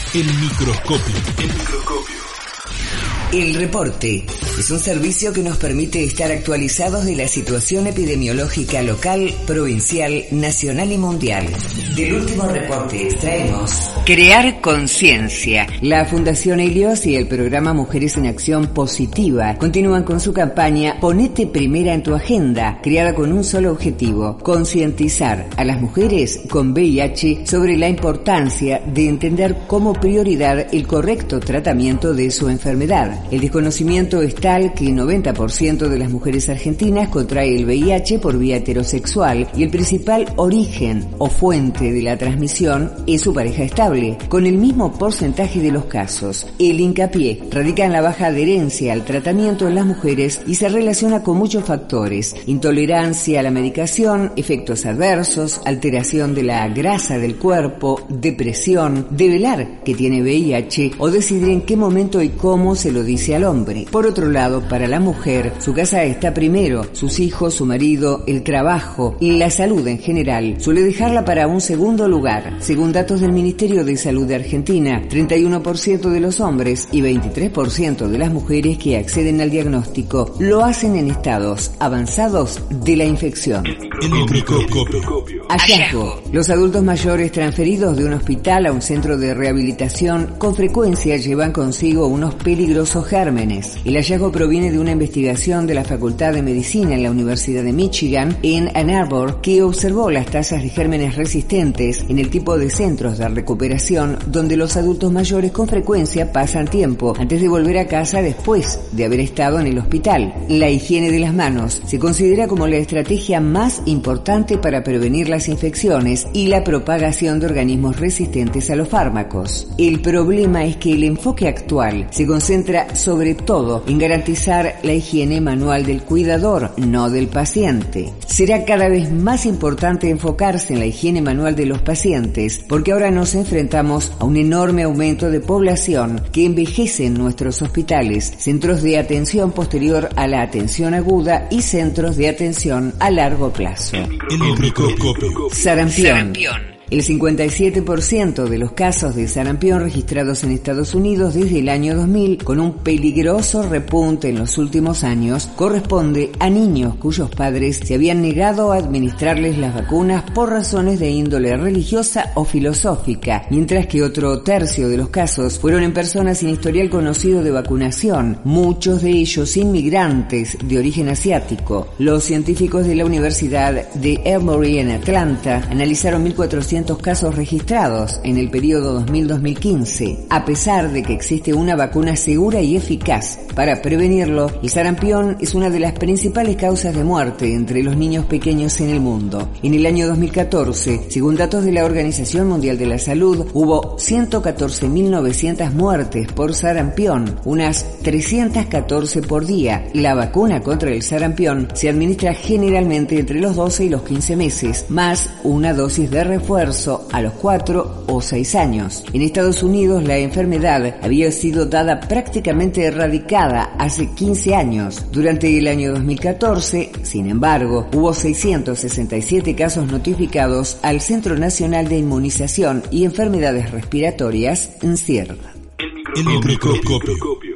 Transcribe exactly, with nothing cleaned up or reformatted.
El microscopio. El microscopio. El reporte es un servicio que nos permite estar actualizados de la situación epidemiológica local, provincial, nacional y mundial. Del último reporte extraemos: Crear conciencia. La Fundación Helios y el programa Mujeres en Acción Positiva continúan con su campaña Ponete Primera en tu Agenda, creada con un solo objetivo: concientizar a las mujeres con V I H sobre la importancia de entender como prioridad el correcto tratamiento de su enfermedad. El desconocimiento es tal que el noventa por ciento de las mujeres argentinas contrae el V I H por vía heterosexual y el principal origen o fuente de la transmisión es su pareja estable, con el mismo porcentaje de los casos. El hincapié radica en la baja adherencia al tratamiento en las mujeres y se relaciona con muchos factores: intolerancia a la medicación, efectos adversos, alteración de la grasa del cuerpo, depresión, develar que tiene V I H o decidir en qué momento y cómo se lo dice al hombre. Por otro lado, para la mujer, su casa está primero, sus hijos, su marido, el trabajo y la salud en general suele dejarla para un segundo lugar. Según datos del Ministerio de Salud de Argentina, treinta y uno por ciento de los hombres y veintitrés por ciento de las mujeres que acceden al diagnóstico lo hacen en estados avanzados de la infección. El microscopio. Hallazgo: los adultos mayores transferidos de un hospital a un centro de rehabilitación con frecuencia llevan consigo unos peligrosos gérmenes. El hallazgo proviene de una investigación de la Facultad de Medicina en la Universidad de Michigan en Ann Arbor, que observó las tasas de gérmenes resistentes en el tipo de centros de recuperación donde los adultos mayores con frecuencia pasan tiempo antes de volver a casa después de haber estado en el hospital. La higiene de las manos se considera como la estrategia más importante para prevenir las infecciones y la propagación de organismos resistentes a los fármacos. El problema es que el enfoque actual se concentra sobre todo en garantizar la higiene manual del cuidador, no del paciente. Será cada vez más importante enfocarse en la higiene manual de los pacientes, porque ahora nos enfrentamos a un enorme aumento de población que envejece en nuestros hospitales, centros de atención posterior a la atención aguda y centros de atención a largo plazo. El microscopio. Sarampión. Sarampión. El cincuenta y siete por ciento de los casos de sarampión registrados en Estados Unidos desde el año dos mil, con un peligroso repunte en los últimos años, corresponde a niños cuyos padres se habían negado a administrarles las vacunas por razones de índole religiosa o filosófica, mientras que otro tercio de los casos fueron en personas sin historial conocido de vacunación, muchos de ellos inmigrantes de origen asiático. Los científicos de la Universidad de Emory en Atlanta analizaron mil cuatrocientos casos registrados en el periodo dos mil a dos mil quince. A pesar de que existe una vacuna segura y eficaz para prevenirlo, el sarampión es una de las principales causas de muerte entre los niños pequeños en el mundo. En el año dos mil catorce, según datos de la Organización Mundial de la Salud, hubo ciento catorce mil novecientas muertes por sarampión, unas trescientas catorce por día. La vacuna contra el sarampión se administra generalmente entre los doce y los quince meses, más una dosis de refuerzo a los cuatro o seis años. En Estados Unidos la enfermedad había sido dada prácticamente erradicada hace quince años. Durante el año dos mil catorce, sin embargo, hubo seiscientos sesenta y siete casos notificados al Centro Nacional de Inmunización y Enfermedades Respiratorias, N C I R. El microscopio.